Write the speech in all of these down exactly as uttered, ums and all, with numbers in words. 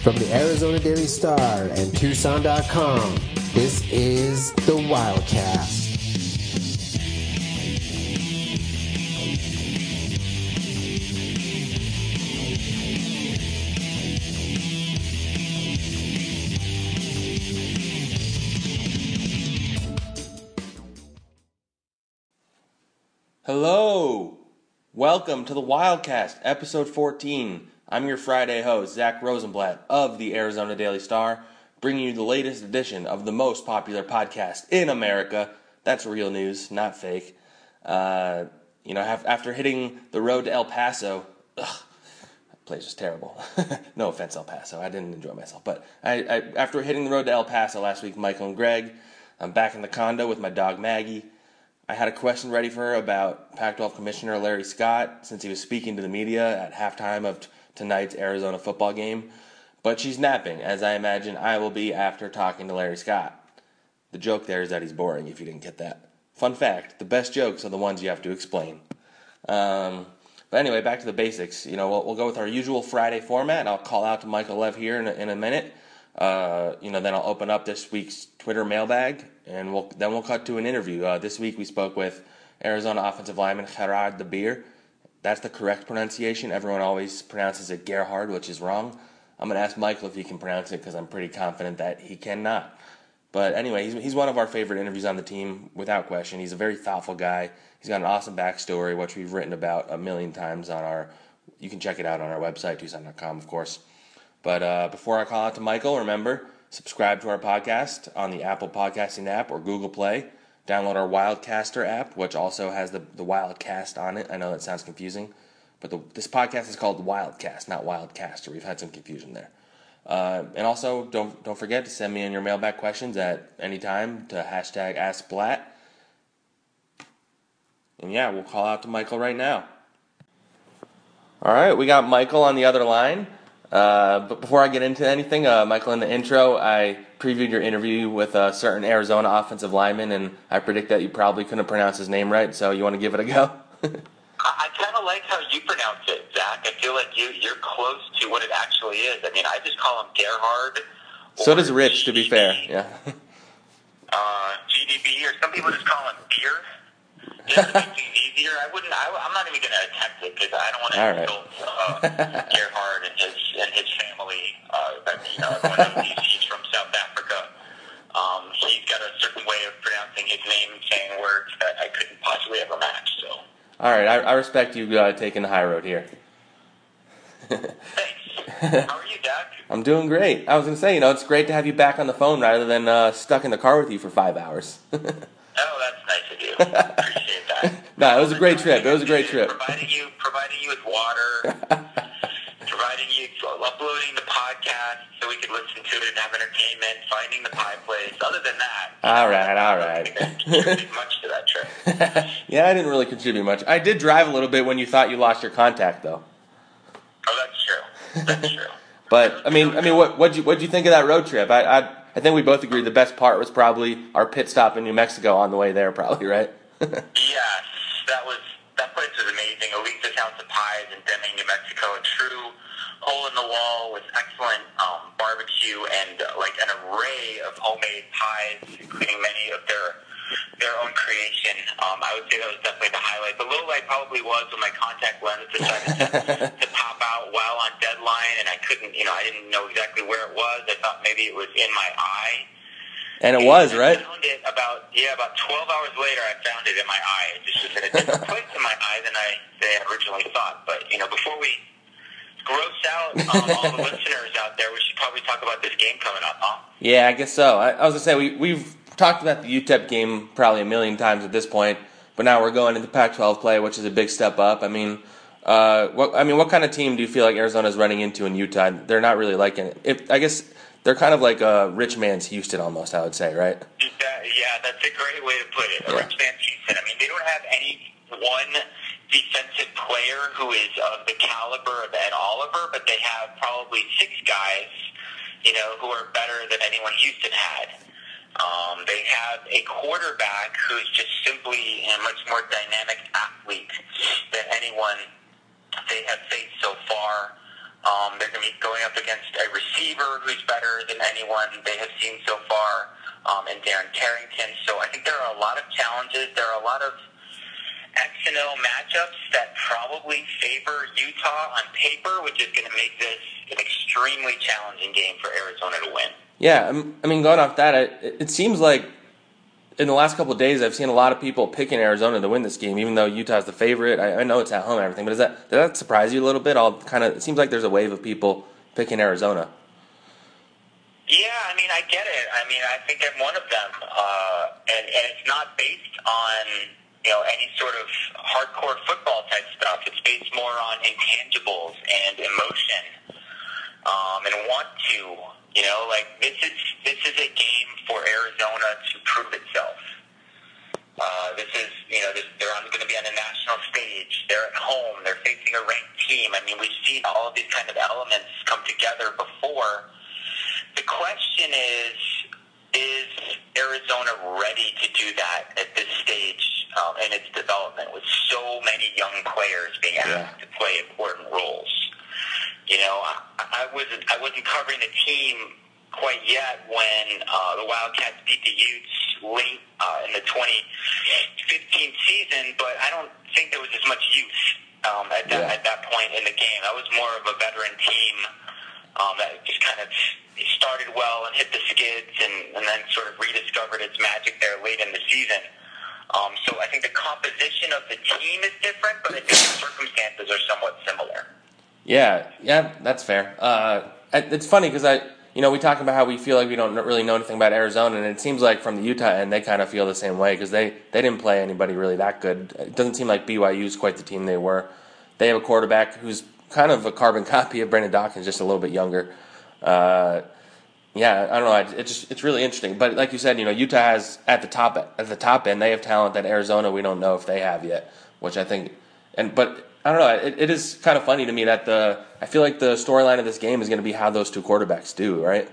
From the Arizona Daily Star and Tucson dot com, this is the Wildcast. Hello! Welcome to the Wildcast, episode fourteen. I'm your Friday host, Zach Rosenblatt of the Arizona Daily Star, bringing you the latest edition of the most popular podcast in America. That's real news, not fake. Uh, you know, after hitting the road to El Paso, ugh, that place was terrible. No offense, El Paso. I didn't enjoy myself. But I, I, after hitting the road to El Paso last week, Michael and Greg, I'm back in the condo with my dog Maggie. I had a question ready for her about Pac twelve Commissioner Larry Scott since he was speaking to the media at halftime of t- tonight's Arizona football game, but she's napping, as I imagine I will be after talking to Larry Scott. The joke there is that he's boring, if you didn't get that. Fun fact, the best jokes are the ones you have to explain. Um, but anyway, back to the basics. You know, we'll, we'll go with our usual Friday format, and I'll call out to Michael Lev here in a, in a minute. Uh, you know, then I'll open up this week's Twitter mailbag, and we'll then we'll cut to an interview. Uh, this week we spoke with Arizona offensive lineman Gerard DeBeer. That's the correct pronunciation. Everyone always pronounces it Gerhard, which is wrong. I'm going to ask Michael if he can pronounce it because I'm pretty confident that he cannot. But anyway, he's, he's one of our favorite interviews on the team, without question. He's a very thoughtful guy. He's got an awesome backstory, which we've written about a million times on our, you can check it out on our website, Tucson dot com, of course. But uh, before I call out to Michael, remember, subscribe to our podcast on the Apple Podcasting app or Google Play. Download our Wildcaster app, which also has the, the Wildcast on it. I know that sounds confusing, but the, this podcast is called Wildcast, not Wildcaster. We've had some confusion there. Uh, and also, don't don't forget to send me in your mailbag questions at any time to hashtag AskBlatt. And yeah, we'll call out to Michael right now. All right, we got Michael on the other line. Uh, but before I get into anything, uh, Michael, in the intro, I previewed your interview with a certain Arizona offensive lineman, and I predict that you probably couldn't pronounce his name right, so you want to give it a go? I kind of like how you pronounce it, Zach. I feel like you, you're close to what it actually is. I mean, I just call him Gerhard. So does Rich, to be fair, yeah. uh, G D B, or some people just call him Beer. Just to make things easier. I wouldn't, I, I'm not even going to attempt it because I don't want to All right. insult uh, Gerhard and his and his family. Uh, that, you know, everyone knows he's, he's from South Africa. Um, he's got a certain way of pronouncing his name and saying words that I couldn't possibly ever match. So. All right, I, I respect you uh, taking the high road here. Thanks. How are you, Doug? I'm doing great. I was going to say, you know, it's great to have you back on the phone rather than uh, stuck in the car with you for five hours. Oh, that's nice of you. Appreciate that. No, it was a great trip. It was a great trip. Providing you, providing you with water, providing you, uploading the podcast so we could listen to it and have entertainment, finding the pie place. Other than that, all right, all right. I don't contribute much to that trip. Yeah, I didn't really contribute much. I did drive a little bit when you thought you lost your contact, though. Oh, that's true. That's true. But I mean, I mean, what what'd you what'd you think of that road trip? I I I think we both agreed the best part was probably our pit stop in New Mexico on the way there, probably, right? Yes, that was that place was amazing. Elisa's House of Pies in Deming, New Mexico, a true hole in the wall with excellent um, barbecue and uh, like an array of homemade pies, including many of their their own creation. Um, I would say that was definitely the highlight. The low light probably was when my contact lens decided to, to pop out while on deadline, and I couldn't, you know, I didn't know exactly where it was. I thought maybe it was in my eye. And it was, right? I found it about, yeah, about twelve hours later, I found it in my eye. It just was in a different place in my eye than I they had originally thought. But, you know, before we gross out um, all the listeners out there, we should probably talk about this game coming up, huh? Yeah, I guess so. I, I was going to say, we, we've talked about the U T E P game probably a million times at this point, but now we're going into Pac twelve play, which is a big step up. I mean, uh, what I mean, what kind of team do you feel like Arizona's running into in Utah? They're not really like it. If, I guess they're kind of like a rich man's Houston almost, I would say, right? That, yeah, that's a great way to put it. A Yeah. rich man's Houston. I mean, they don't have any one defensive player who is of the caliber of Ed Oliver, but they have probably six guys, you know, who are better than anyone Houston had. Um, they have a quarterback who's just simply a much more dynamic athlete than anyone they have faced so far. Um, they're going to be going up against a receiver receiver who's better than anyone they have seen so far, um, and Darren Carrington. So I think there are a lot of challenges. There are a lot of X and O matchups that probably favor Utah on paper, which is going to make this an extremely challenging game for Arizona to win. Yeah, I mean, going off that, it, it seems like in the last couple of days I've seen a lot of people picking Arizona to win this game, even though Utah's the favorite. I, I know it's at home and everything, but does that, does that surprise you a little bit? All kind of, it seems like there's a wave of people picking Arizona. Yeah, I mean, I get it. I mean, I think I'm one of them, uh, and, and it's not based on, you know, any sort of hardcore football type stuff. It's based more on intangibles and emotion, um, and want to, you know, like this is this is a game for Arizona to prove itself. Uh, this is, you know, this, they're going to be on a national stage. They're at home. They're facing a ranked team. I mean, we've seen all of these kind of elements come together before. The question is, is Arizona ready to do that at this stage um, in its development with so many young players being asked yeah. to play important roles? You know, I, I wasn't I wasn't covering the team quite yet when uh, the Wildcats beat the Utes late uh, in the twenty fifteen season, but I don't think there was as much youth um, at that yeah. at that point in the game. That was more of a veteran team um, that just kind of started well and hit the skids and, and then sort of rediscovered its magic there late in the season. Um, so I think the composition of the team is different, but I think the circumstances are somewhat similar. Yeah, yeah, that's fair. Uh, it's funny because I, you know, we talk about how we feel like we don't really know anything about Arizona, and it seems like from the Utah end they kind of feel the same way because they, they didn't play anybody really that good. It doesn't seem like B Y U is quite the team they were. They have a quarterback who's kind of a carbon copy of Brandon Dawkins, just a little bit younger. Uh, yeah, I don't know. It's just it's really interesting. But like you said, you know, Utah has at the top at the top end they have talent that Arizona we don't know if they have yet, which I think. And but I don't know. It, it is kind of funny to me that the I feel like the storyline of this game is going to be how those two quarterbacks do, right?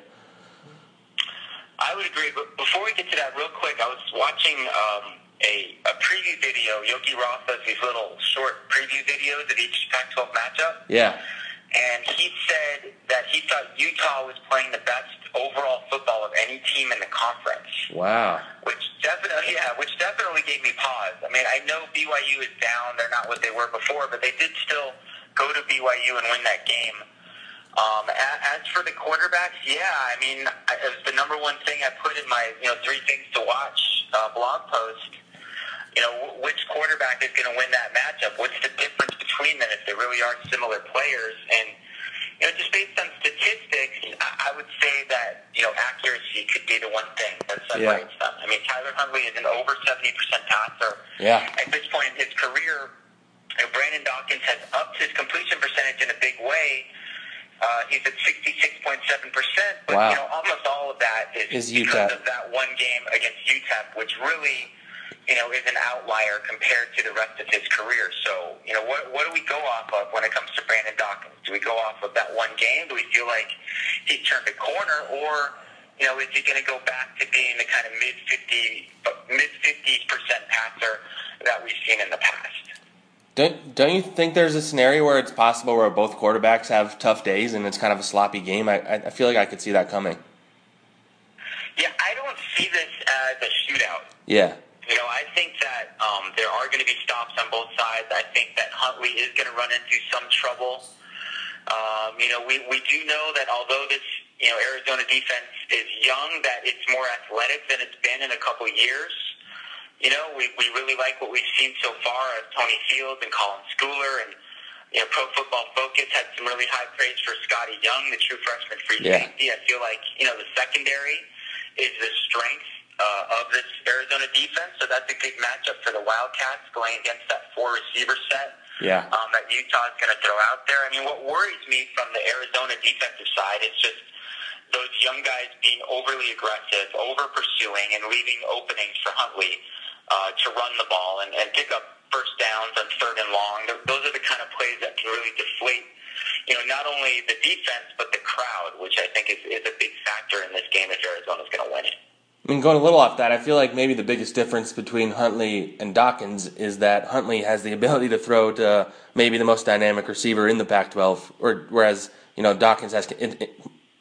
I would agree. But before we get to that, real quick, I was watching um, a a preview video. Yogi Roth does these little short preview videos of each Pac twelve matchup. Yeah. And he said that he thought Utah was playing the best overall football of any team in the conference. Wow. Which definitely, yeah, which definitely gave me pause. I mean, I know B Y U is down; they're not what they were before, but they did still go to B Y U and win that game. Um, as for the quarterbacks, yeah, I mean, it was the number one thing I put in my, you know, three things to watch uh, blog post. You know, which quarterback is going to win that matchup? What's the difference between them if they really are similar players? And, you know, just based on statistics, I would say that, you know, accuracy could be the one thing that separates yeah. them. I mean, Tyler Huntley is an over seventy percent passer. Yeah. At this point in his career, you know, Brandon Dawkins has upped his completion percentage in a big way. Uh, he's at sixty-six point seven percent, but, wow. you know, almost all of that is, is because of that one game against U T E P, which really, you know, is an outlier compared to the rest of his career. So, you know, what what do we go off of when it comes to Brandon Dawkins? Do we go off of that one game? Do we feel like he's turned a corner, or, you know, is he going to go back to being the kind of mid fifty mid fifties percent passer that we've seen in the past? Don't don't you think there's a scenario where it's possible where both quarterbacks have tough days and it's kind of a sloppy game? I I feel like I could see that coming. Yeah, I don't see this as a shootout. Yeah. You know, I think that um, there are going to be stops on both sides. I think that Huntley is going to run into some trouble. Um, you know, we, we do know that although this, you know, Arizona defense is young, that it's more athletic than it's been in a couple years. You know, we, we really like what we've seen so far of Tony Fields and Colin Schooler. And, you know, Pro Football Focus had some really high praise for Scotty Young, the true freshman free yeah. safety. I feel like, you know, the secondary is the strength Uh, of this Arizona defense, so that's a big matchup for the Wildcats going against that four receiver set yeah. um, that Utah is going to throw out there. I mean, what worries me from the Arizona defensive side is just those young guys being overly aggressive, over pursuing, and leaving openings for Huntley uh, to run the ball and, and pick up first downs on third and long. Those are the kind of plays that can really deflate, you know, not only the defense but the crowd, which I think is, is a big factor in this game if Arizona's going to win it. I mean, going a little off that, I feel like maybe the biggest difference between Huntley and Dawkins is that Huntley has the ability to throw to maybe the most dynamic receiver in the Pac twelve, or whereas, you know, Dawkins has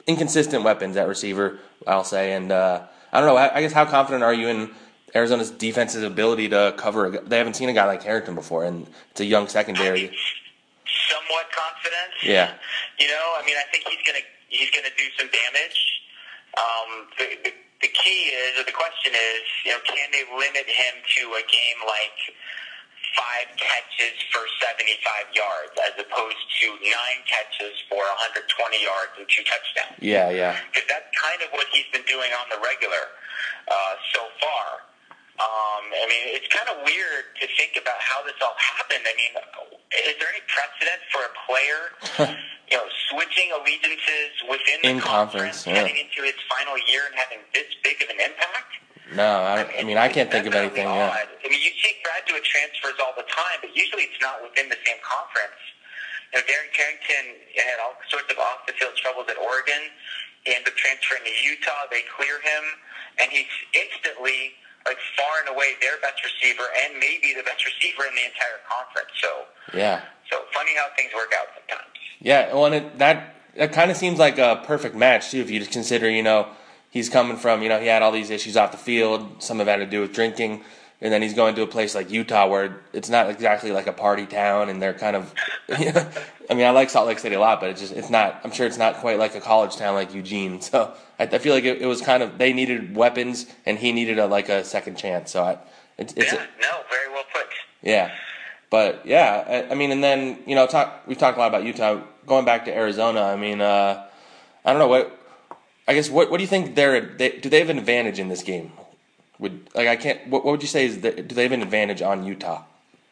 inconsistent weapons at receiver, I'll say. And uh, I don't know. I, I guess how confident are you in Arizona's defense's ability to cover? They haven't seen a guy like Harrington before, and it's a young secondary. I mean, somewhat confident. Yeah. You know, I mean, I think he's gonna he's gonna do some damage. Um, the, the the key is, or the question is, you know, can they limit him to a game like five catches for seventy-five yards as opposed to nine catches for one hundred twenty yards and two touchdowns? Yeah, yeah. Because that's kind of what he's been doing on the regular uh, so far. Um, I mean, it's kind of weird to think about how this all happened. I mean, is there any precedent for a player, you know, switching allegiances within the In conference, conference, yeah. heading into his final year and having this big of an impact? No, I, I mean, I can't think of anything. Yeah. I mean, you see graduate transfers all the time, but usually it's not within the same conference. You know, Darren Carrington had all sorts of off-the-field troubles at Oregon. He ended up transferring to Utah. They clear him, and he's instantly, like, far and away their best receiver and maybe the best receiver in the entire conference. So, Yeah. so funny how things work out sometimes. Yeah, well, and it, that that kind of seems like a perfect match, too, if you just consider, you know, he's coming from, you know, he had all these issues off the field. Some of it had to do with drinking. And then he's going to a place like Utah where it's not exactly like a party town, and they're kind of, you know, I mean, I like Salt Lake City a lot, but it's just, it's not, I'm sure it's not quite like a college town like Eugene. So I, I feel like it, it was kind of, they needed weapons, and he needed a, like a second chance. So I, it's, it's Yeah, no, very well put. yeah. But yeah, I, I mean, and then, you know, talk, we've talked a lot about Utah. Going back to Arizona, I mean, uh, I don't know, what, I guess, what, what do you think they're, they, do they have an advantage in this game? Would like I can't. What, what would you say is that, do they have an advantage on Utah?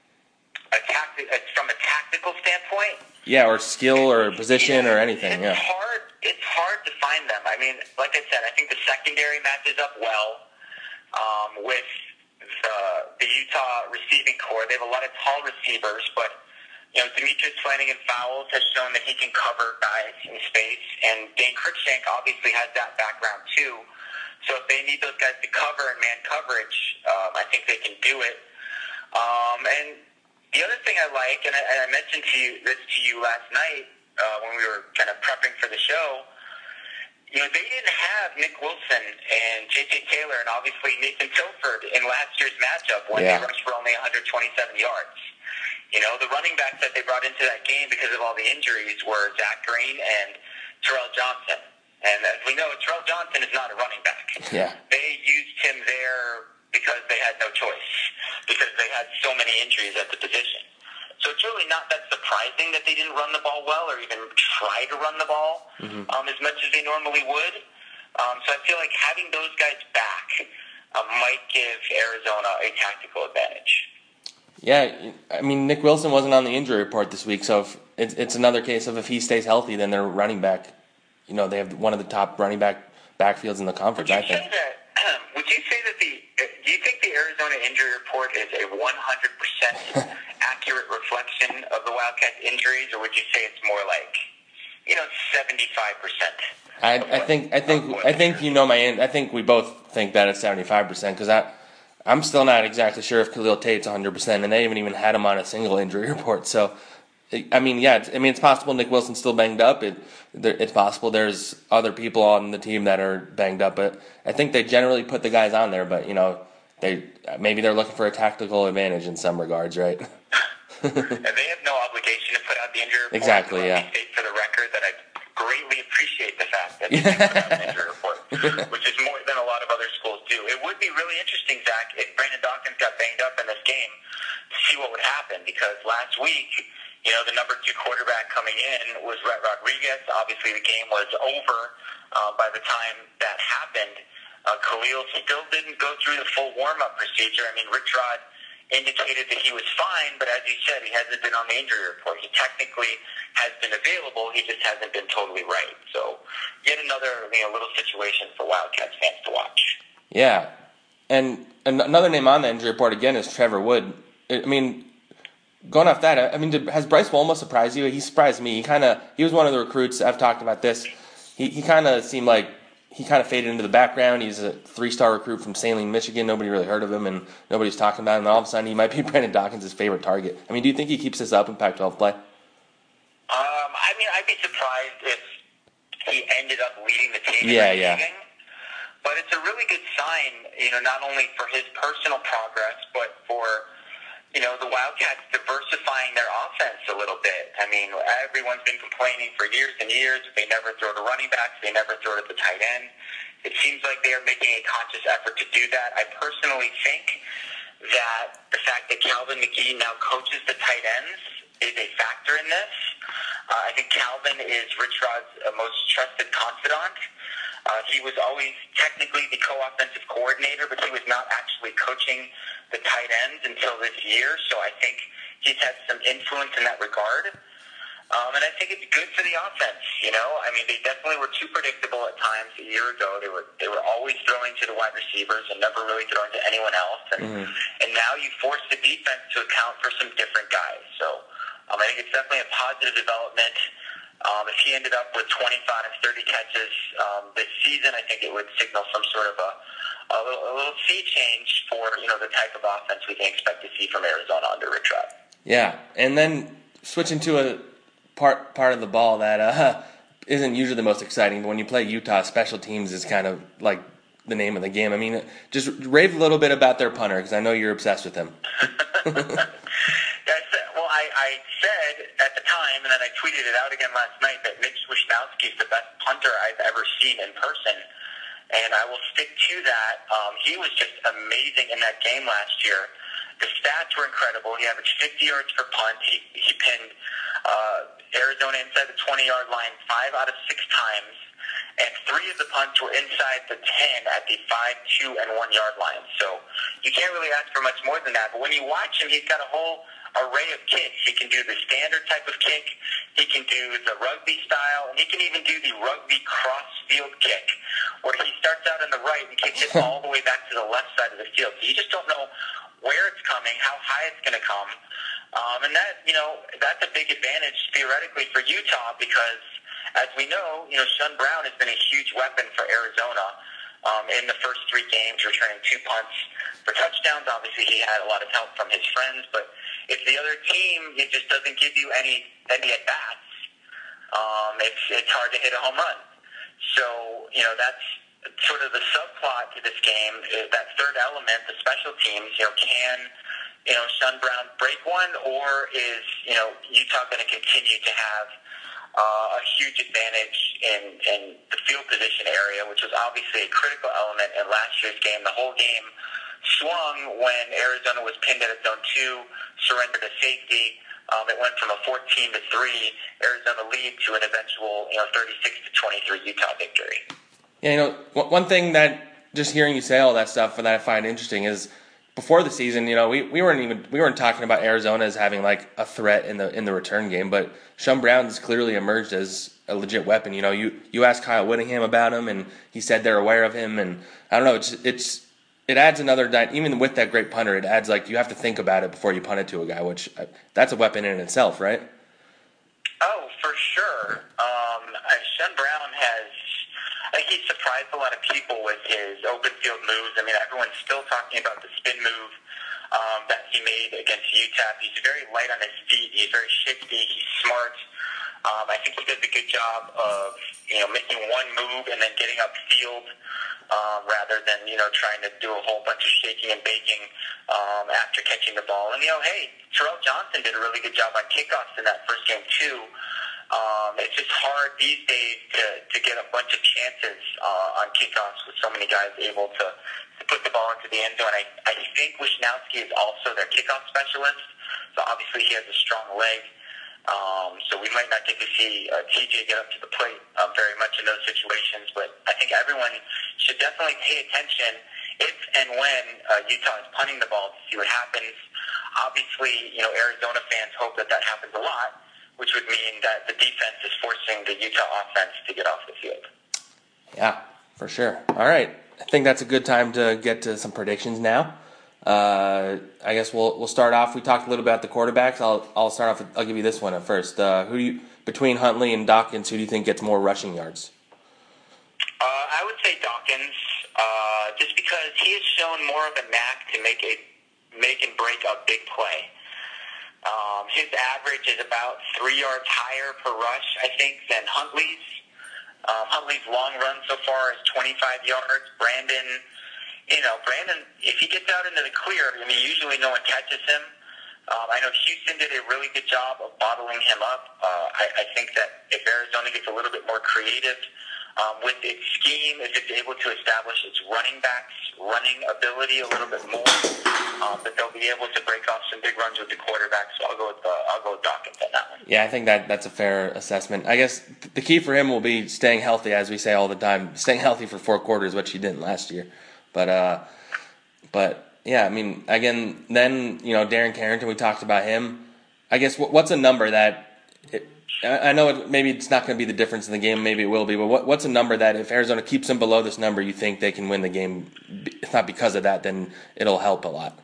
A tacti- uh, from a tactical standpoint, Yeah, or skill, or position, yeah, or anything. It's Yeah. hard. It's hard to find them. I mean, like I said, I think the secondary matches up well um, with the, the Utah receiving core. They have a lot of tall receivers, but you know, Demetrius Flanagan-Fowles has shown that he can cover guys in space, and Dane Cruikshank obviously has that background too. So if they need those guys to cover and man coverage, um, I think they can do it. Um, and the other thing I like, and I, and I mentioned to you this to you last night uh, when we were kind of prepping for the show, you know, they didn't have Nick Wilson and J J Taylor and obviously Nathan Tilford in last year's matchup when Yeah. they rushed for only one hundred twenty-seven yards. You know, the running backs that they brought into that game because of all the injuries were Zach Green and Terrell Johnson. And as we know, Terrell Johnson is not a running back. Yeah. They used him there because they had no choice, because they had so many injuries at the position. So it's really not that surprising that they didn't run the ball well or even try to run the ball mm-hmm. um, as much as they normally would. Um, so I feel like having those guys back uh, might give Arizona a tactical advantage. Yeah, I mean, Nick Wilson wasn't on the injury report this week, so if it's, it's another case of if he stays healthy, then their running back, you know, they have one of the top running back backfields in the conference, I think. Say that, um, would you say that the, do you think the Arizona injury report is a one hundred percent accurate reflection of the Wildcats injuries, or would you say it's more like, you know, seventy-five percent? I, I think, I think, I think you know my end. I think we both think that it's seventy-five percent because I, I'm still not exactly sure if Khalil Tate's one hundred percent, and they haven't even had him on a single injury report. So, I mean, yeah, it's, I mean, it's possible Nick Wilson's still banged up. It, it's possible there's other people on the team that are banged up, but I think they generally put the guys on there. But you know, they maybe they're looking for a tactical advantage in some regards, right? And they have no obligation to put out the injury report. Exactly, Let yeah. me state for the record that I greatly appreciate the fact that they put out the injury report, which is more than a lot of other schools do. It would be really interesting, Zach, if Brandon Dawkins got banged up in this game to see what would happen, because last week, you know, the number two quarterback coming in was Rhett Rodriguez. Obviously, the game was over uh, by the time that happened. Uh, Khalil still didn't go through the full warm-up procedure. I mean, Rich Rod indicated that he was fine, but as you said, he hasn't been on the injury report. He technically has been available. He just hasn't been totally right. So yet another, you know, little situation for Wildcats fans to watch. Yeah. And another name on the injury report, again, is Trevor Wood. I mean, going off that, I mean, did, has Bryce Wolma surprised you? He surprised me. He kind of, he was one of the recruits. I've talked about this. He he kind of seemed like he kind of faded into the background. He's a three-star recruit from Saline, Michigan. Nobody really heard of him, and nobody's talking about him. And all of a sudden, he might be Brandon Dawkins' favorite target. I mean, do you think he keeps this up in Pac twelve play? Um, I mean, I'd be surprised if he ended up leading the team Yeah, in yeah. receiving. But it's a really good sign, you know, not only for his personal progress, but for, you know, the Wildcats diversifying their offense a little bit. I mean, everyone's been complaining for years and years that they never throw to running backs, they never throw to the tight end. It seems like they are making a conscious effort to do that. I personally think that the fact that Calvin McGee now coaches the tight ends is a factor in this. Uh, I think Calvin is Rich Rod's uh, most trusted confidant. Uh, he was always technically the co-offensive coordinator, but he was not actually coaching the tight ends until this year, so I think he's had some influence in that regard. Um, and I think it's good for the offense, you know? I mean, they definitely were too predictable at times a year ago. They were they were always throwing to the wide receivers and never really throwing to anyone else. And, mm-hmm. and now you force the defense to account for some different guys. So um, I think it's definitely a positive development. Um, if he ended up with twenty-five, thirty catches um, this season, I think it would signal some sort of a, a, little, a little sea change for, you know, the type of offense we can expect to see from Arizona under Rich Rod. Yeah, and then switching to a part part of the ball that uh, isn't usually the most exciting, but when you play Utah, special teams is kind of like the name of the game. I mean, just rave a little bit about their punter, because I know you're obsessed with him. That's, well, I, I said at the time, and then I tweeted it out again last night, that Mitch Wishnowsky is the best punter I've ever seen in person, and I will stick to that. Um, he was just amazing in that game last year. The stats were incredible. He averaged fifty yards per punt. He, he pinned uh, Arizona inside the twenty-yard line five out of six times, and three of the punts were inside the ten at the five, two, and one-yard line. So you can't really ask for much more than that. But when you watch him, he's got a whole array of kicks. He can do the standard type of kick. He can do the rugby style, and he can even do the rugby cross-field kick, where he starts out on the right and kicks it all the way back to the left side of the field. So you just don't know where it's coming, how high it's going to come. Um, and that, you know, that's a big advantage theoretically for Utah because, as we know, you know, Sean Brown has been a huge weapon for Arizona um, in the first three games, returning two punts for touchdowns. Obviously, he had a lot of help from his friends, but if the other team it just doesn't give you any any at-bats, um, it's, it's hard to hit a home run. So, you know, that's sort of the subplot to this game, is that third element, the special teams. You know, can, you know, Sean Brown break one, or is, you know, Utah going to continue to have uh, a huge advantage in, in the field position area, which was obviously a critical element in last year's game. The whole game swung when Arizona was pinned at its own two, surrendered to safety. Um, it went from a fourteen to three Arizona lead to an eventual, you know, thirty-six to twenty-three Utah victory. Yeah, you know, one thing that just hearing you say all that stuff that I find interesting is before the season, you know, we, we weren't even we weren't talking about Arizona as having like a threat in the in the return game, but Sean Brown's clearly emerged as a legit weapon. You know, you, you asked Kyle Whittingham about him, and he said they're aware of him, and I don't know, it's it's it adds another even with that great punter, it adds like you have to think about it before you punt it to a guy, which uh, that's a weapon in itself, right? Oh, for sure. Um, Sean Brown has. I think he's surprised a lot of people with his open field moves. I mean, everyone's still talking about the spin move um, that he made against U T E P. He's very light on his feet. He's very shifty. He's smart. Um, I think he does a good job of, you know, making one move and then getting upfield um, rather than, you know, trying to do a whole bunch of shaking and baking um, after catching the ball. And, you know, hey, Terrell Johnson did a really good job on kickoffs in that first game, too. Um, it's just hard these days to, to get a bunch of chances uh, on kickoffs with so many guys able to, to put the ball into the end zone. I, I think Wishnowsky is also their kickoff specialist, so obviously he has a strong leg. Um, so we might not get to see uh, T J get up to the plate uh, very much in those situations, but I think everyone should definitely pay attention if and when uh, Utah is punting the ball to see what happens. Obviously, you know, Arizona fans hope that that happens a lot, which would mean that the defense is forcing the Utah offense to get off the field. Yeah, for sure. All right. I think that's a good time to get to some predictions now. Uh, I guess we'll we'll start off. We talked a little about the quarterbacks. I'll I'll start off. With, I'll give you this one at first. Uh, who do you between Huntley and Dawkins? Who do you think gets more rushing yards? Uh, I would say Dawkins, uh, just because he has shown more of a knack to make a make and break a big play. Um, his average is about three yards higher per rush, I think, than Huntley's. Um, Huntley's long run so far is twenty-five yards. Brandon, you know, Brandon, if he gets out into the clear, I mean, usually no one catches him. Um, I know Houston did a really good job of bottling him up. Uh, I, I think that if Arizona gets a little bit more creative um, with its scheme, if it's able to establish its running backs, running ability a little bit more, um, that they'll be able to break off some big runs with the quarterback. So I'll go with uh, I'll go with Dawkins on that one. Yeah, I think that that's a fair assessment. I guess the key for him will be staying healthy, as we say all the time. Staying healthy for four quarters, which he didn't last year. But uh, but. Yeah, I mean, again, then, you know, Darren Carrington, we talked about him. I guess what's a number that, it, I know it, maybe it's not going to be the difference in the game, maybe it will be, but what, what's a number that if Arizona keeps them below this number, you think they can win the game? If not because of that, then it'll help a lot.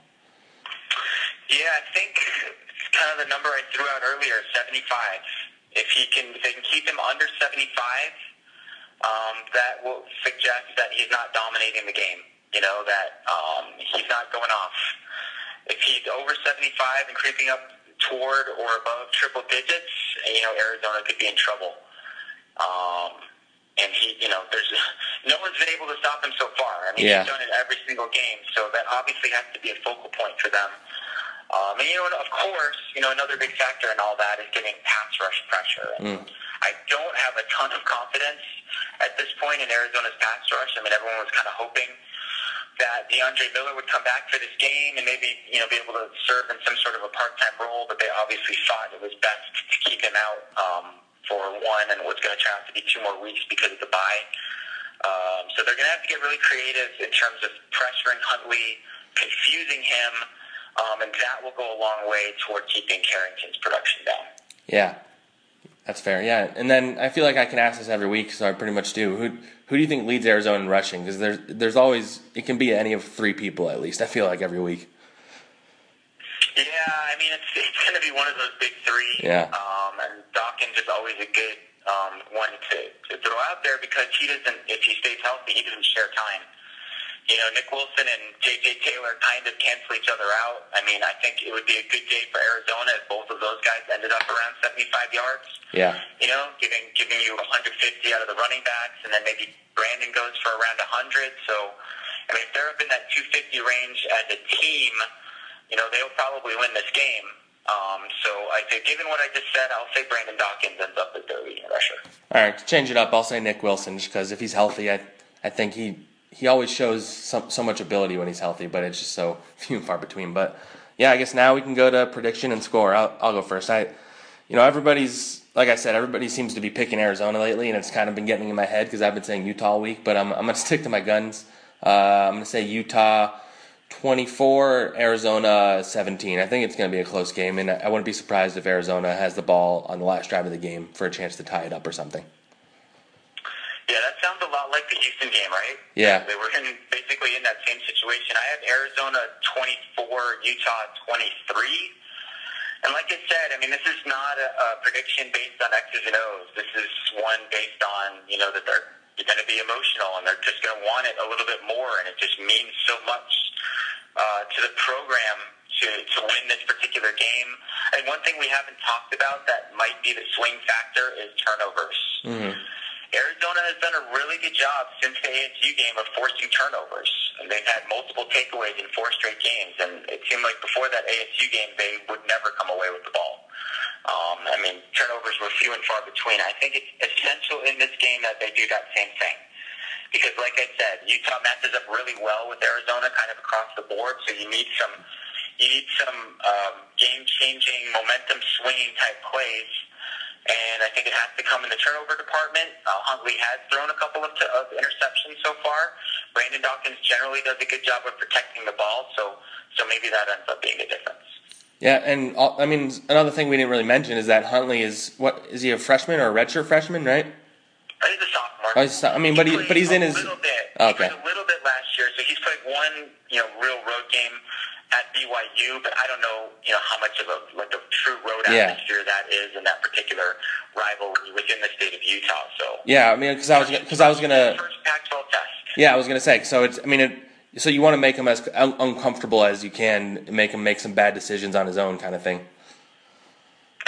Yeah, I think kind of the number I threw out earlier, seventy-five. If he can, if they can keep him under seventy-five, um, that will suggest that he's not dominating the game. You know, that um, he's not going off. If he's over seventy-five and creeping up toward or above triple digits, you know, Arizona could be in trouble. Um, and he, you know, there's no one's been able to stop him so far. I mean, yeah. he's done it every single game, so that obviously has to be a focal point for them. Um, and, you know, of course, you know, another big factor in all that is getting pass rush pressure. And mm. I don't have a ton of confidence at this point in Arizona's pass rush. I mean, everyone was kind of hoping that DeAndre Miller would come back for this game and maybe, you know, be able to serve in some sort of a part-time role, but they obviously thought it was best to keep him out um, for one and what's going to turn out to be two more weeks because of the bye. Um, so they're going to have to get really creative in terms of pressuring Huntley, confusing him, um, and that will go a long way toward keeping Carrington's production down. Yeah, that's fair. Yeah, and then I feel like I can ask this every week, so I pretty much do. Who who do you think leads Arizona in rushing? Because there's there's always it can be any of three people at least. I feel like every week. Yeah, I mean it's it's going to be one of those big three. Yeah. Um, and Dawkins is always a good um, one to, to throw out there because he doesn't. If he stays healthy, he doesn't share time. You know, Nick Wilson and J J Taylor kind of cancel each other out. I mean, I think it would be a good day for Arizona if both of those guys ended up around seventy-five yards. Yeah. You know, giving giving you one hundred fifty out of the running backs, and then maybe Brandon goes for around one hundred. So, I mean, if they're up in that two fifty range as a team, you know, they'll probably win this game. Um, so, I say, given what I just said, I'll say Brandon Dawkins ends up as their leading rusher. All right, to change it up, I'll say Nick Wilson just because if he's healthy, I I think he. He always shows so, so much ability when he's healthy, but it's just so few and far between. But yeah, I guess now we can go to prediction and score. I'll, I'll go first. I, you know, everybody's like I said, everybody seems to be picking Arizona lately, and it's kind of been getting in my head because I've been saying Utah all week. But I'm I'm gonna stick to my guns. Uh, I'm gonna say Utah twenty-four, Arizona seventeen. I think it's gonna be a close game, and I wouldn't be surprised if Arizona has the ball on the last drive of the game for a chance to tie it up or something. Yeah, that sounds a lot like the Houston game, right? Yeah. They were in, basically in that same situation. I have Arizona twenty-four, Utah twenty-three. And like I said, I mean, this is not a, a prediction based on X's and O's. This is one based on, you know, that they're going to be emotional and they're just going to want it a little bit more. And it just means so much uh, to the program to, to win this particular game. And one thing we haven't talked about that might be the swing factor is turnovers. Mm-hmm. Arizona has done a really good job since the A S U game of forcing turnovers. And they've had multiple takeaways in four straight games. And it seemed like before that A S U game, they would never come away with the ball. Um, I mean, turnovers were few and far between. I think it's essential in this game that they do that same thing. Because like I said, Utah matches up really well with Arizona kind of across the board. So you need some, you need some um, game-changing, momentum-swinging type plays. And I think it has to come in the turnover department. Uh, Huntley has thrown a couple of, t- of interceptions so far. Brandon Dawkins generally does a good job of protecting the ball, so so maybe that ends up being the difference. Yeah, and uh, I mean, another thing we didn't really mention is that Huntley is, what, is he a freshman or a redshirt freshman, right? He's a sophomore. Oh, he's, I mean, but, he, but he's in his... A little bit. Oh, okay. He played a little bit last year, so he's played one, you know, real road game at B Y U, but I don't know, you know, how much of a like a true road yeah. atmosphere that is in that particular rivalry within the state of Utah. So yeah, I mean, because I was because I was gonna first Pac twelve test. Yeah, I was gonna say. So it's, I mean, it, so you want to make him as un- uncomfortable as you can, make him make some bad decisions on his own, kind of thing. For sure.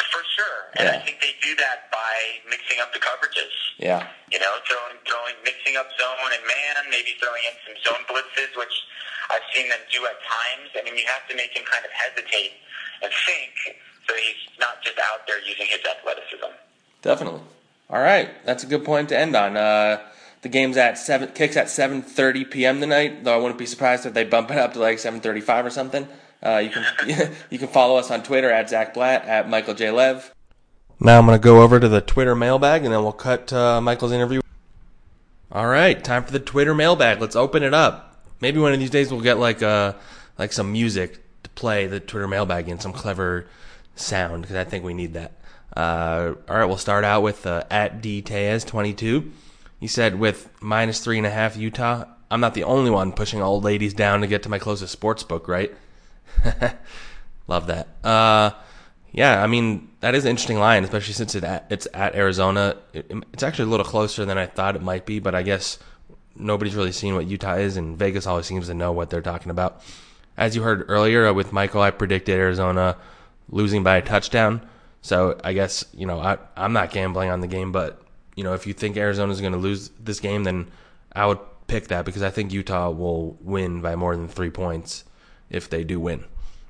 sure, and Yeah. I think they do that by mixing up the coverages. Yeah. You know, throwing, throwing, mixing up zone and man, maybe throwing in some zone blitzes, which I've seen them do at times. I mean, you have to make him kind of hesitate and think, so he's not just out there using his athleticism. Definitely. All right, that's a good point to end on. Uh, the game's at seven, kicks at seven thirty p.m. tonight. Though I wouldn't be surprised if they bump it up to like seven thirty-five or something. Uh, you can you can follow us on Twitter at Zach Blatt, at Michael J. Lev. Now I'm going to go over to the Twitter mailbag, and then we'll cut uh, Michael's interview. All right, time for the Twitter mailbag. Let's open it up. Maybe one of these days we'll get like uh, like some music to play the Twitter mailbag in, some clever sound, because I think we need that. Uh, all right, we'll start out with uh, at D Tez twenty-two. He said, with minus three and a half Utah, I'm not the only one pushing old ladies down to get to my closest sports book, right? Love that. Uh, yeah, I mean, that is an interesting line, especially since it at, it's at Arizona. It, it's actually a little closer than I thought it might be, but I guess nobody's really seen what Utah is, and Vegas always seems to know what they're talking about. As you heard earlier with Michael, I predicted Arizona losing by a touchdown. So I guess, you know, I, I'm not gambling on the game, but, you know, if you think Arizona's going to lose this game, then I would pick that, because I think Utah will win by more than three points if they do win.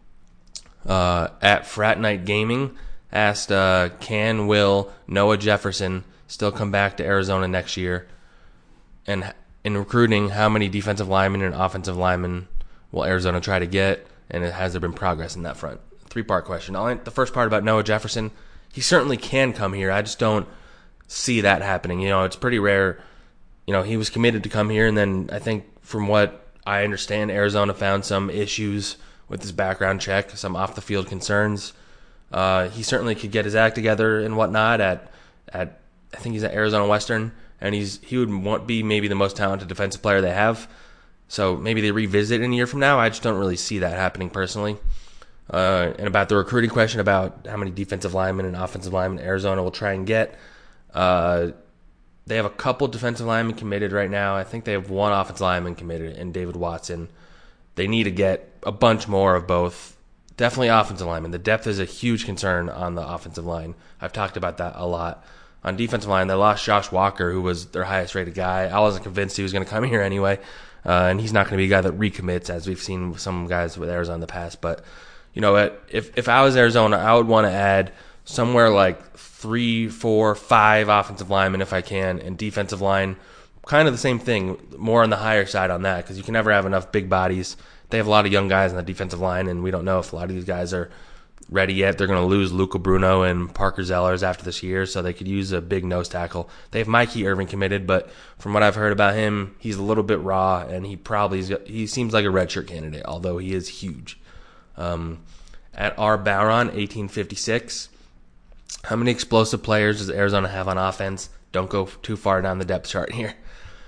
Uh, at Frat Night Gaming asked, uh, can, will Noah Jefferson still come back to Arizona next year? And in recruiting, how many defensive linemen and offensive linemen will Arizona try to get? And has there been progress in that front? Three-part question. I'll, the first part about Noah Jefferson, he certainly can come here. I just don't see that happening. You know, it's pretty rare. You know, he was committed to come here, and then I think from what I understand, Arizona found some issues with his background check, some off-the-field concerns. Uh, he certainly could get his act together and whatnot at, at I think he's at Arizona Western, and he's he would want be maybe the most talented defensive player they have. So maybe they revisit in a year from now. I just don't really see that happening personally. Uh, and about the recruiting question about how many defensive linemen and offensive linemen Arizona will try and get, uh, they have a couple defensive linemen committed right now. I think they have one offensive lineman committed, and David Watson. They need to get a bunch more of both. Definitely offensive linemen. The depth is a huge concern on the offensive line. I've talked about that a lot. On defensive line, they lost Josh Walker, who was their highest-rated guy. I wasn't convinced he was going to come here anyway, uh, and he's not going to be a guy that recommits, as we've seen with some guys with Arizona in the past. But, you know, if if I was Arizona, I would want to add somewhere like three, four, five offensive linemen if I can, and defensive line, kind of the same thing, more on the higher side on that, because you can never have enough big bodies. They have a lot of young guys on the defensive line, and we don't know if a lot of these guys are ready yet. They're going to lose Luca Bruno and Parker Zellers after this year, so they could use a big nose tackle. They have Mikey Irving committed, but from what I've heard about him, he's a little bit raw, and he probably is, he seems like a redshirt candidate, although he is huge. Um, at R. Baron, eighteen fifty-six, how many explosive players does Arizona have on offense? Don't go too far down the depth chart here.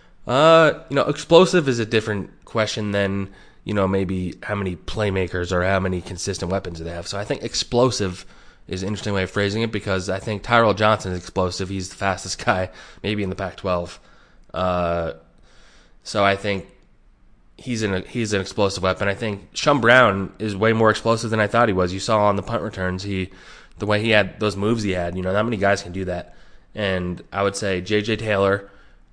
Uh, you know, explosive is a different question than, you know, maybe how many playmakers or how many consistent weapons do they have. So I think explosive is an interesting way of phrasing it, because I think Tyrell Johnson is explosive. He's the fastest guy, maybe in the Pac twelve. Uh, so I think he's an he's an explosive weapon. I think Shum Brown is way more explosive than I thought he was. You saw on the punt returns, he the way he had those moves he had. You know, not many guys can do that. And I would say J J Taylor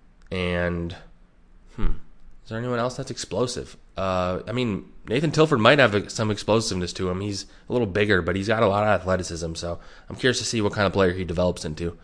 and hmm, is there anyone else that's explosive? Uh, I mean, Nathan Tilford might have some explosiveness to him. He's a little bigger, but he's got a lot of athleticism. So I'm curious to see what kind of player he develops into.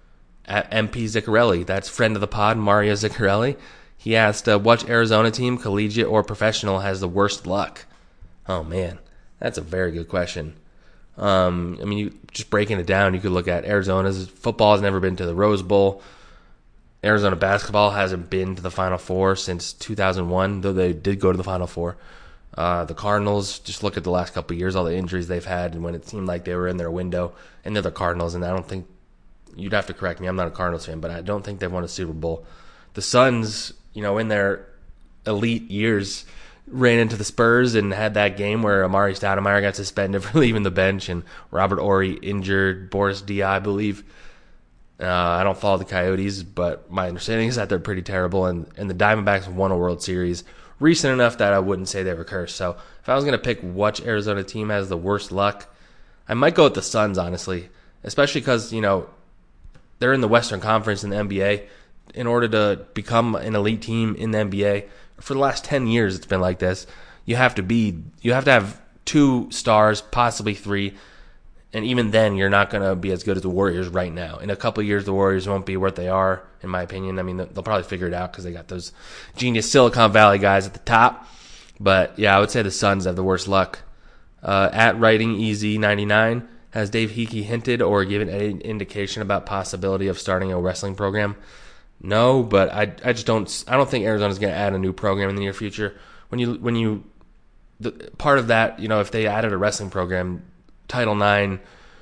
At M P Ziccarelli, that's friend of the pod, Mario Ziccarelli. He asked, uh, which Arizona team, collegiate or professional, has the worst luck? Oh, man, that's a very good question. Um, I mean, you, just breaking it down, you could look at Arizona's football has never been to the Rose Bowl. Arizona basketball hasn't been to the Final Four since two thousand one, though they did go to the Final Four. Uh, the Cardinals, just look at the last couple of years, all the injuries they've had, and when it seemed like they were in their window, and they're the Cardinals, and I don't think, you'd have to correct me, I'm not a Cardinals fan, but I don't think they've won a Super Bowl. The Suns, you know, in their elite years, ran into the Spurs and had that game where Amari Stoudemire got suspended for leaving the bench, and Robert Horry injured Boris Diaw, I believe. Uh, I don't follow the Coyotes, but my understanding is that they're pretty terrible, and, and the Diamondbacks won a World Series recent enough that I wouldn't say they were cursed. So if I was going to pick which Arizona team has the worst luck, I might go with the Suns, honestly. especially because, you know, they're in the Western Conference in the N B A. In order to become an elite team in the N B A, for the last ten years it's been like this. You have to be, you have to have two stars, possibly three, and even then you're not going to be as good as the Warriors right now. In a couple of years, the Warriors won't be what they are, in my opinion. I mean, they'll probably figure it out because they got those genius Silicon Valley guys at the top. But yeah, I would say the Suns have the worst luck. Uh, at Writing Easy ninety-nine, has Dave Hickey hinted or given any indication about possibility of starting a wrestling program? No, but I I just don't I don't think Arizona's going to add a new program in the near future. When you when you the part of that, you know, if they added a wrestling program, Title nine,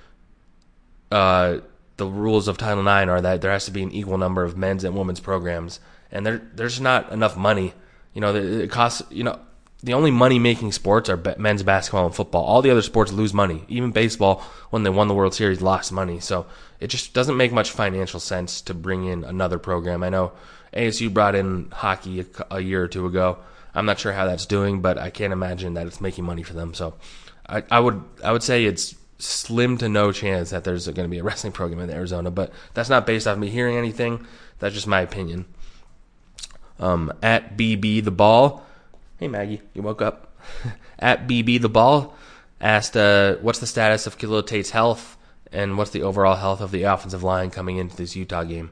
uh, the rules of Title nine are that there has to be an equal number of men's and women's programs, and there there's not enough money. You know, it costs. You know, the only money making sports are men's basketball and football. All the other sports lose money. Even baseball, when they won the World Series, lost money. So it just doesn't make much financial sense to bring in another program. I know A S U brought in hockey a, a year or two ago. I'm not sure how that's doing, but I can't imagine that it's making money for them. So I, I would I would say it's slim to no chance that there's going to be a wrestling program in Arizona, but that's not based off me hearing anything. That's just my opinion. Um, at B B the Ball, hey Maggie, you woke up. At B B the Ball asked, uh, what's the status of Khalil Tate's health, and what's the overall health of the offensive line coming into this Utah game?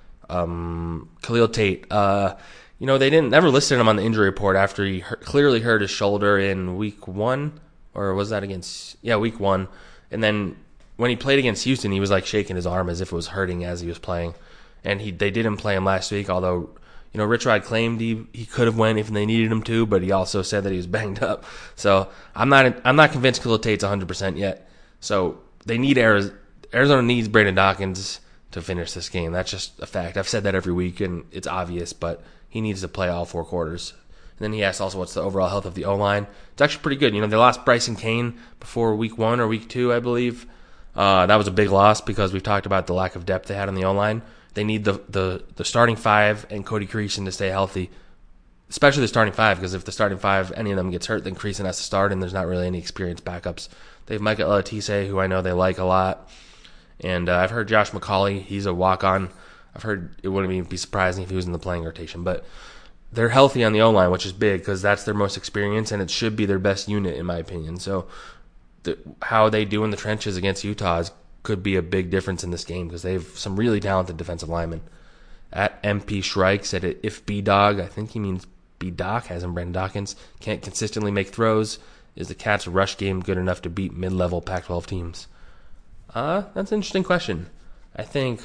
Um, Khalil Tate, uh, you know, they didn't never listed him on the injury report after he hurt, clearly hurt his shoulder in week one, or was that against, yeah, week one. And then when he played against Houston, he was like shaking his arm as if it was hurting as he was playing. And he they didn't play him last week, although, you know, Rich Rod claimed he, he could have went if they needed him to, but he also said that he was banged up. So I'm not I'm not convinced Khalil Tate's one hundred percent yet. So they need Arizona, Arizona needs Brandon Dawkins to finish this game. That's just a fact. I've said that every week, and it's obvious, but he needs to play all four quarters. And then he asked also what's the overall health of the O-line. It's actually pretty good. You know, they lost Bryson Kane before week one or week two, I believe. Uh, that was a big loss because we've talked about the lack of depth they had on the O-line. They need the, the, the starting five and Cody Creason to stay healthy, especially the starting five, because if the starting five, any of them gets hurt, then Creason has to start, and there's not really any experienced backups. They have Micah Elatise, who I know they like a lot. And uh, I've heard Josh McCauley, he's a walk-on. I've heard it wouldn't even be surprising if he was in the playing rotation. But they're healthy on the O-line, which is big because that's their most experience, and it should be their best unit, in my opinion. So the, how they do in the trenches against Utah is, could be a big difference in this game because they have some really talented defensive linemen. At M P Shrike said it, if B-Dog, I think he means B-Doc, as in Brandon Dawkins, can't consistently make throws, is the Cats' rush game good enough to beat mid-level Pac twelve teams? Uh, that's an interesting question. I think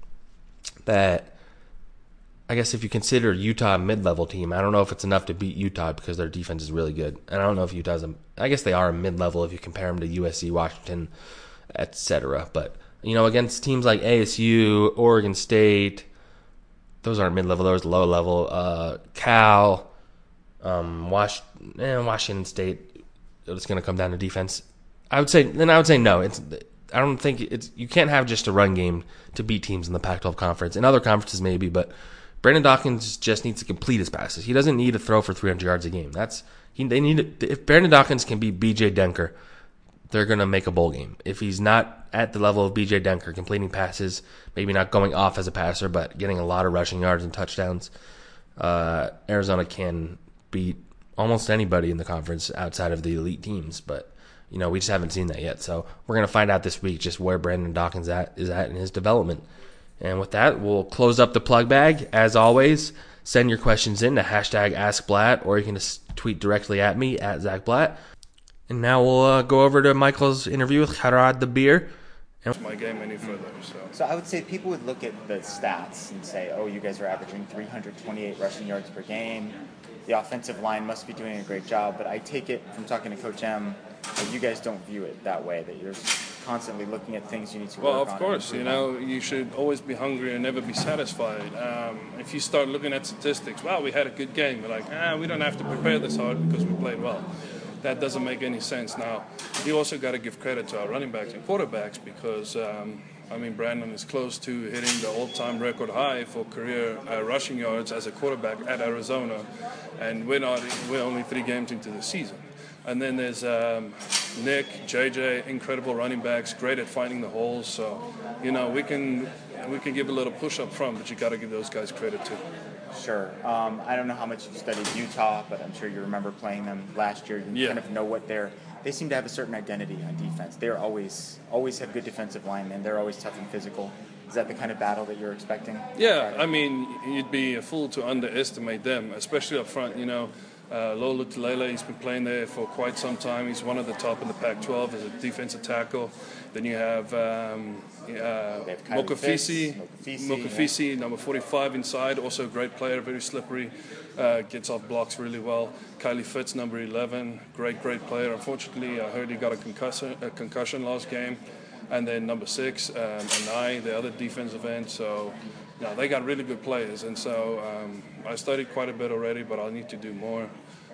that, I guess if you consider Utah a mid-level team, I don't know if it's enough to beat Utah because their defense is really good. And I don't know if Utah's a, I guess they are a mid-level if you compare them to U S C, Washington, et cetera. But, you know, against teams like A S U, Oregon State, those aren't mid-level, those are low-level. Uh, Cal, um, Wash, eh, Washington State, it's going to come down to defense. I would say, then I would say no. It's, I don't think it's, you can't have just a run game to beat teams in the Pac twelve conference. In other conferences, maybe, but Brandon Dawkins just needs to complete his passes. He doesn't need to throw for three hundred yards a game. That's he. They need if Brandon Dawkins can beat B J Denker, they're gonna make a bowl game. If he's not at the level of B J Denker, completing passes, maybe not going off as a passer, but getting a lot of rushing yards and touchdowns, uh, Arizona can beat almost anybody in the conference outside of the elite teams. But you know, we just haven't seen that yet. So we're gonna find out this week just where Brandon Dawkins at is at in his development. And with that, we'll close up the plug bag. As always, send your questions in to hashtag AskBlatt, or you can just tweet directly at me, at Zach Blatt. And now we'll uh, go over to Michael's interview with Harad the Beer. And my game any further. So. so I would say people would look at the stats and say, oh, you guys are averaging three hundred twenty-eight rushing yards per game. The offensive line must be doing a great job. But I take it from talking to Coach M that you guys don't view it that way, that you're constantly looking at things you need to well, work on. Well, of course, you know, you should always be hungry and never be satisfied. Um, if you start looking at statistics, well, we had a good game. We're like, ah, we don't have to prepare this hard because we played well. That doesn't make any sense. Now, you also got to give credit to our running backs and quarterbacks because, um, I mean, Brandon is close to hitting the all-time record high for career uh, rushing yards as a quarterback at Arizona, and we're not. We're only three games into the season. And then there's um, Nick, J J, incredible running backs, great at finding the holes. So, you know, we can we can give a little push up front, but you got to give those guys credit too. Sure. Um, I don't know how much you studied Utah, but I'm sure you remember playing them last year. You Yeah. kind of know what they're. They seem to have a certain identity on defense. They're always always have good defensive linemen. They're always tough and physical. Is that the kind of battle that you're expecting? Yeah, I mean, you'd be a fool to underestimate them, especially up front. You know, uh, Lolo Tulele, he's been playing there for quite some time. He's one of the top in the Pac twelve as a defensive tackle. Then you have um, uh, Mokafisi, Mokafisi, number forty-five inside, also a great player, very slippery, uh, gets off blocks really well. Kylie Fitz, number eleven, great, great player. Unfortunately, I heard he got a concussion, a concussion last game. And then number six, um, Anai, the other defensive end. So, no, they got really good players. And so um, I studied quite a bit already, but I'll need to do more.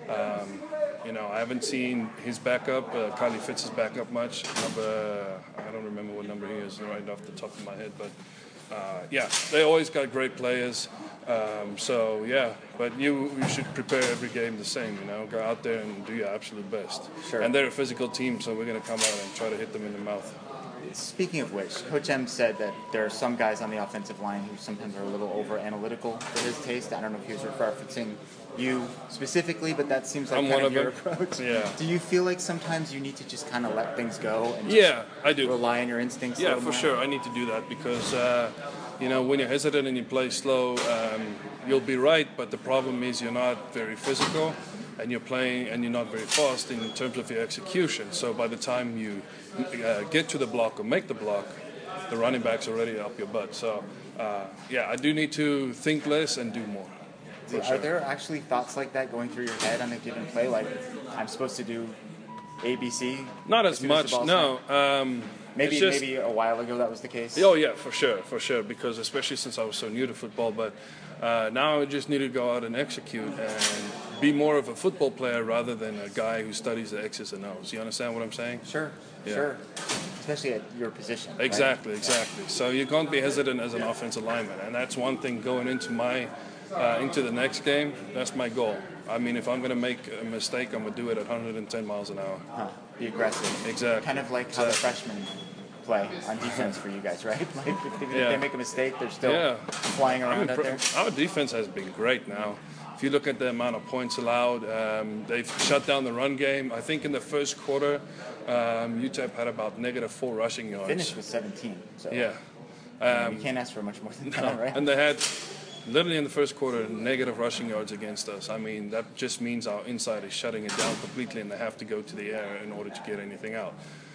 Um, you know, I haven't seen his backup, uh, Kylie Fitz's backup much. Number, I don't remember what number he is right off the top of my head. But, uh, yeah, they always got great players. Um, so, yeah, but you, you should prepare every game the same, you know. Go out there and do your absolute best. Sure. And they're a physical team, so we're going to come out and try to hit them in the mouth. Speaking of which, Coach M said that there are some guys on the offensive line who sometimes are a little over-analytical for his taste. I don't know if he was referencing you specifically, but that seems like I'm kind one of of your them. approach. Yeah. Do you feel like sometimes you need to just kind of let things go and just Yeah, I do. rely on your instincts? a Yeah, little for more? sure. I need to do that because, uh, you know, when you're hesitant and you play slow, um, you'll be right, but the problem is you're not very physical and you're playing and you're not very fast in terms of your execution. So by the time you uh, get to the block or make the block, the running back's already up your butt. So, uh, yeah, I do need to think less and do more. Are sure. there actually thoughts like that going through your head on a given play? Like, I'm supposed to do A B C? Not as soon as much, the ball's no. snapped? Um, Maybe it's just, maybe a while ago that was the case. Oh yeah, for sure, for sure. Because especially since I was so new to football, but uh, now I just need to go out and execute and be more of a football player rather than a guy who studies the X's and O's. You understand what I'm saying? Sure, Yeah. sure. Especially at your position. right? Exactly, exactly. So you can't be hesitant as an offensive lineman, and that's one thing going into my uh, into the next game. That's my goal. I mean, if I'm going to make a mistake, I'm going to do it at one hundred ten miles an hour. Huh. Be aggressive. Exactly. Kind of like how the Exactly. freshmen play on defense for you guys, right? Like if, if Yeah. they make a mistake, they're still Yeah. flying I'm around out impre- there. Our defense has been great now. If you look at the amount of points allowed, um, they've shut down the run game. I think in the first quarter, um, U T E P had about negative four rushing yards. Finished with seventeen. So Yeah. you can't ask for much more than that, right? And they had, literally in the first quarter, negative rushing yards against us. I mean, that just means our inside is shutting it down completely and they have to go to the air in order to get anything out.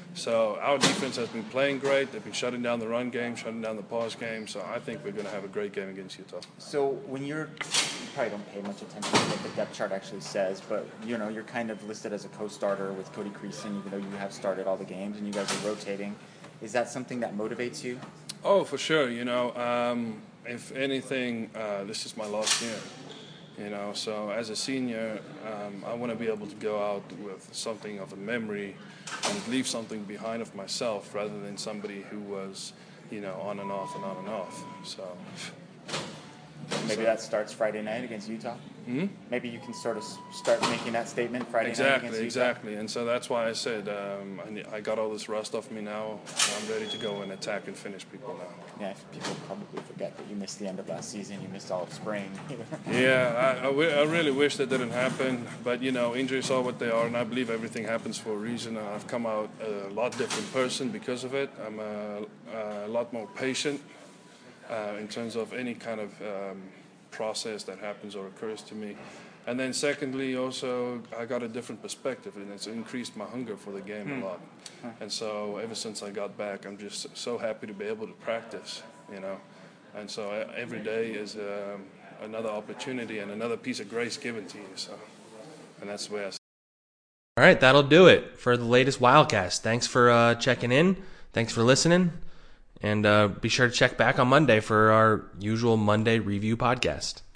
So our defense has been playing great. They've been shutting down the run game, shutting down the pass game. So I think we're going to have a great game against Utah. So when you're, you probably don't pay much attention to what the depth chart actually says, but you know you're kind of listed as a co-starter with Cody Creason, even though you have started all the games and you guys are rotating. Is that something that motivates you? Oh, for sure. You know, um, if anything, uh, this is my last year. You know, so as a senior, um, I want to be able to go out with something of a memory and leave something behind of myself rather than somebody who was, you know, on and off and on and off. So Maybe that starts Friday night against Utah. Mm-hmm. Maybe you can sort of s- start making that statement Friday night exactly, against Utah. exactly. And so that's why I said um, I, ne- I got all this rust off me now. I'm ready to go and attack and finish people now. Yeah, people probably forget that you missed the end of last season. You missed all of spring. Yeah, I, I, w- I really wish that didn't happen, but you know, injuries are what they are, and I believe everything happens for a reason. I've come out a lot different person because of it. I'm a, a lot more patient uh, in terms of any kind of um, process that happens or occurs to me. And then secondly, also, I got a different perspective, and it's increased my hunger for the game Hmm. a lot. And so ever since I got back, I'm just so happy to be able to practice, you know. And so uh, every day is um, another opportunity and another piece of grace given to you. So, and that's the way I see it. All right, that'll do it for the latest Wildcast. Thanks for uh, checking in. Thanks for listening. And uh, be sure to check back on Monday for our usual Monday review podcast.